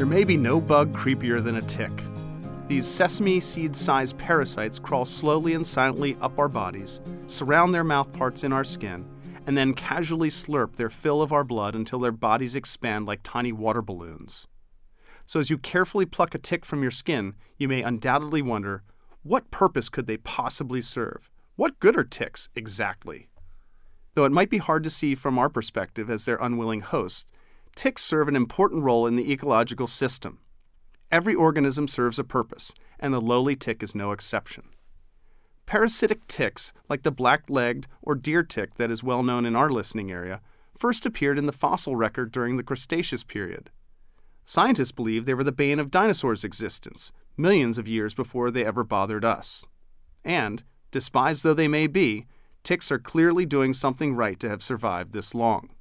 may be no bug creepier than a tick. These sesame seed-sized parasites crawl slowly and silently up our bodies, surround their mouthparts in our skin, and then casually slurp their fill of our blood until their bodies expand like tiny water balloons. So as you carefully pluck a tick from your skin, you may undoubtedly wonder, what purpose could they possibly serve? What good are ticks, exactly? Though it might be hard to see from our perspective as their unwilling hosts, ticks serve an important role in the ecological system. Every organism serves a purpose, and the lowly tick is no exception. Parasitic ticks, like the black-legged or deer tick that is well known in our listening area, first appeared in the fossil record during the Cretaceous period. Scientists believe they were the bane of dinosaurs' existence, millions of years before they ever bothered us. And, despised though they may be, ticks are clearly doing something right to have survived this long.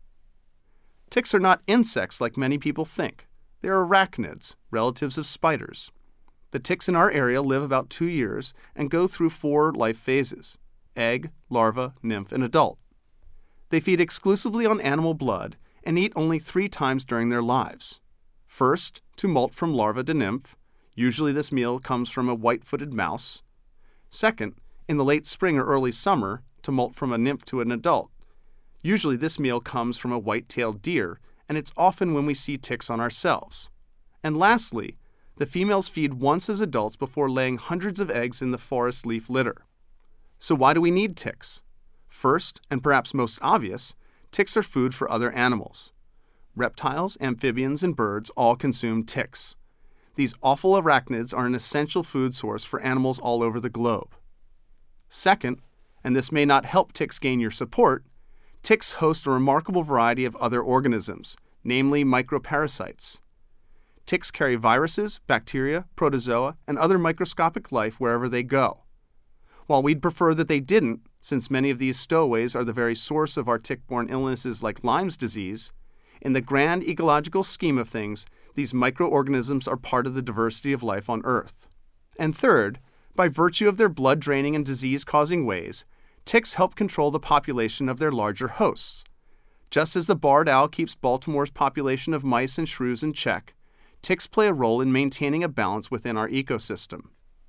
Ticks are not insects like many people think. They are arachnids, relatives of spiders. The ticks in our area live about 2 years and go through 4 life phases: egg, larva, nymph, and adult. They feed exclusively on animal blood and eat only 3 times during their lives. First, to molt from larva to nymph. Usually this meal comes from a white-footed mouse. Second, in the late spring or early summer, to molt from a nymph to an adult. Usually this meal comes from a white-tailed deer, and it's often when we see ticks on ourselves. And lastly, the females feed once as adults before laying hundreds of eggs in the forest leaf litter. So why do we need ticks? First, and perhaps most obvious, ticks are food for other animals. Reptiles, amphibians, and birds all consume ticks. These awful arachnids are an essential food source for animals all over the globe. Second, and this may not help ticks gain your support, ticks host a remarkable variety of other organisms, namely microparasites. Ticks carry viruses, bacteria, protozoa, and other microscopic life wherever they go. While we'd prefer that they didn't, since many of these stowaways are the very source of our tick-borne illnesses like Lyme's disease, in the grand ecological scheme of things, these microorganisms are part of the diversity of life on Earth. And third, by virtue of their blood-draining and disease-causing ways, ticks help control the population of their larger hosts. Just as the barred owl keeps Baltimore's population of mice and shrews in check, ticks play a role in maintaining a balance within our ecosystem.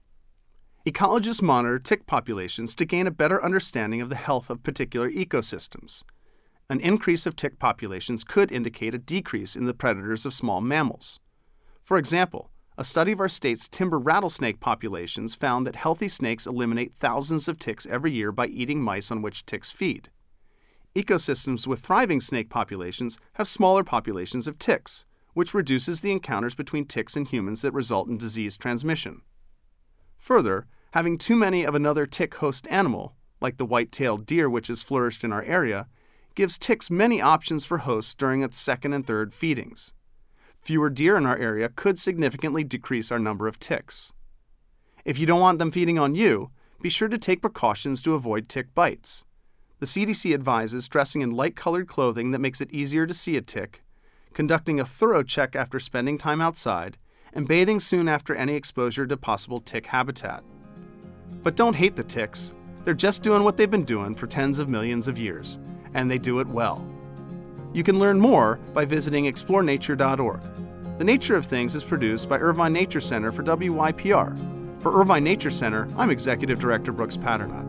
Ecologists monitor tick populations to gain a better understanding of the health of particular ecosystems. An increase of tick populations could indicate a decrease in the predators of small mammals. For example, a study of our state's timber rattlesnake populations found that healthy snakes eliminate thousands of ticks every year by eating mice on which ticks feed. Ecosystems with thriving snake populations have smaller populations of ticks, which reduces the encounters between ticks and humans that result in disease transmission. Further, having too many of another tick host animal, like the white-tailed deer which has flourished in our area, gives ticks many options for hosts during its second and third feedings. Fewer deer in our area could significantly decrease our number of ticks. If you don't want them feeding on you, be sure to take precautions to avoid tick bites. The CDC advises dressing in light-colored clothing that makes it easier to see a tick, conducting a thorough check after spending time outside, and bathing soon after any exposure to possible tick habitat. But don't hate the ticks. They're just doing what they've been doing for tens of millions of years, and they do it well. You can learn more by visiting explorenature.org. The Nature of Things is produced by Irvine Nature Center for WYPR. For Irvine Nature Center, I'm Executive Director Brooks Patternot.